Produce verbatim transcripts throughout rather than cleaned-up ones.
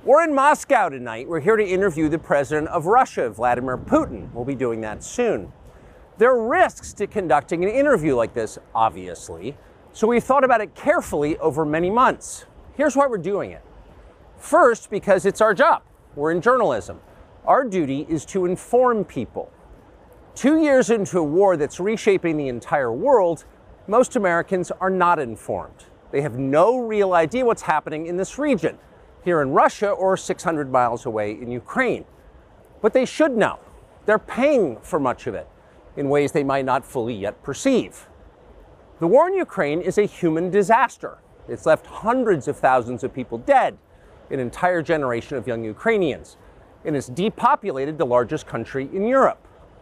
We're in Moscow tonight. We're here to interview the president of Russia, Vladimir Putin. We'll be doing that soon. There are risks to conducting an interview like this, obviously, so we thought about it carefully over many months. Here's why we're doing it. First, because it's our job. We're in journalism. Our duty is to inform people. Two years into a war that's reshaping the entire world, most Americans are not informed. They have no real idea what's happening in this region, here in Russia or six hundred miles away in Ukraine. But they should know. They're paying for much of it in ways they might not fully yet perceive. The war in Ukraine is a human disaster. It's left hundreds of thousands of people dead, an entire generation of young Ukrainians, and it's depopulated the largest country in Europe.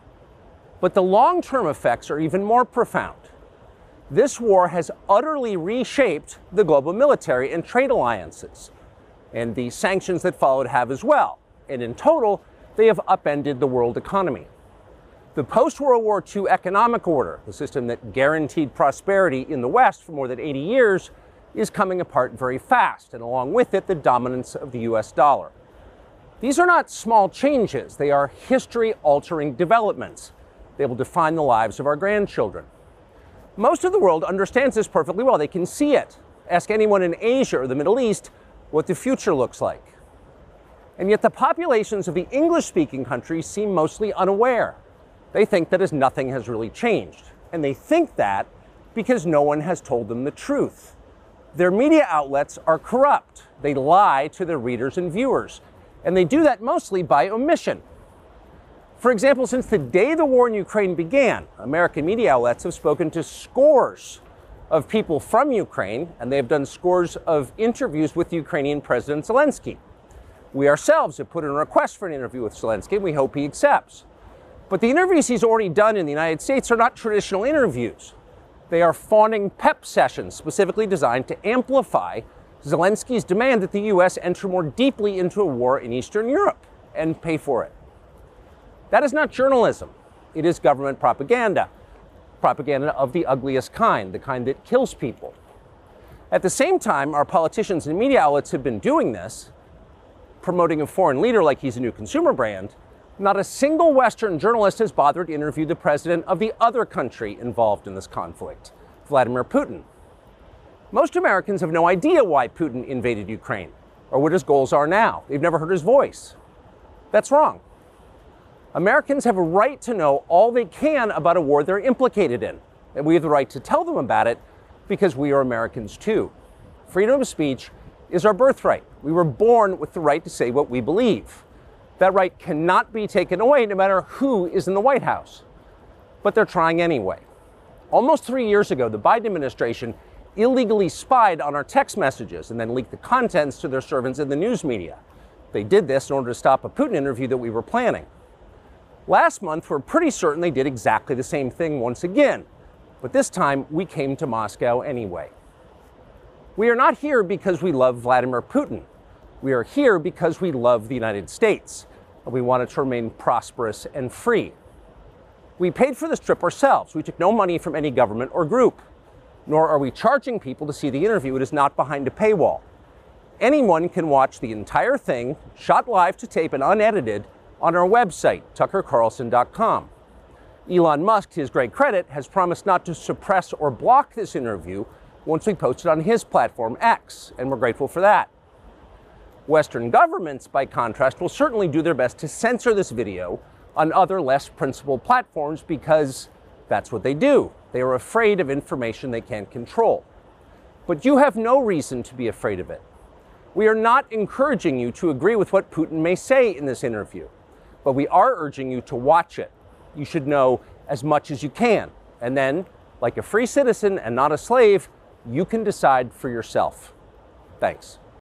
But the long-term effects are even more profound. This war has utterly reshaped the global military and trade alliances, and the sanctions that followed have as well. And in total, they have upended the world economy. The post-World War Two economic order, the system that guaranteed prosperity in the West for more than eighty years, is coming apart very fast, and along with it, the dominance of the U S dollar. These are not small changes. They are history-altering developments. They will define the lives of our grandchildren. Most of the world understands this perfectly well. They can see it. Ask anyone in Asia or the Middle East what the future looks like. And yet the populations of the English-speaking countries seem mostly unaware. They think that as nothing has really changed. And they think that because no one has told them the truth. Their media outlets are corrupt. They lie to their readers and viewers. And they do that mostly by omission. For example, since the day the war in Ukraine began, American media outlets have spoken to scores of people from Ukraine, and they have done scores of interviews with Ukrainian President Zelensky. We ourselves have put in a request for an interview with Zelensky, and we hope he accepts. But the interviews he's already done in the United States are not traditional interviews. They are fawning pep sessions specifically designed to amplify Zelensky's demand that the U S enter more deeply into a war in Eastern Europe and pay for it. That is not journalism. It is government propaganda. Propaganda of the ugliest kind, the kind that kills people. At the same time, our politicians and media outlets have been doing this, promoting a foreign leader like he's a new consumer brand. Not a single Western journalist has bothered to interview the president of the other country involved in this conflict, Vladimir Putin. Most Americans have no idea why Putin invaded Ukraine or what his goals are now. They've never heard his voice. That's wrong. Americans have a right to know all they can about a war they're implicated in, and we have the right to tell them about it because we are Americans too. Freedom of speech is our birthright. We were born with the right to say what we believe. That right cannot be taken away no matter who is in the White House. But they're trying anyway. Almost three years ago, the Biden administration illegally spied on our text messages and then leaked the contents to their servants in the news media. They did this in order to stop a Putin interview that we were planning. Last month, we're pretty certain they did exactly the same thing once again. But this time, we came to Moscow anyway. We are not here because we love Vladimir Putin. We are here because we love the United States, and we want it to remain prosperous and free. We paid for this trip ourselves. We took no money from any government or group, nor are we charging people to see the interview. It is not behind a paywall. Anyone can watch the entire thing, shot live to tape and unedited, on our website, tucker carlson dot com. Elon Musk, to his great credit, has promised not to suppress or block this interview once we post it on his platform, X, and we're grateful for that. Western governments, by contrast, will certainly do their best to censor this video on other less principled platforms because that's what they do. They are afraid of information they can't control. But you have no reason to be afraid of it. We are not encouraging you to agree with what Putin may say in this interview, but we are urging you to watch it. You should know as much as you can. And then, like a free citizen and not a slave, you can decide for yourself. Thanks.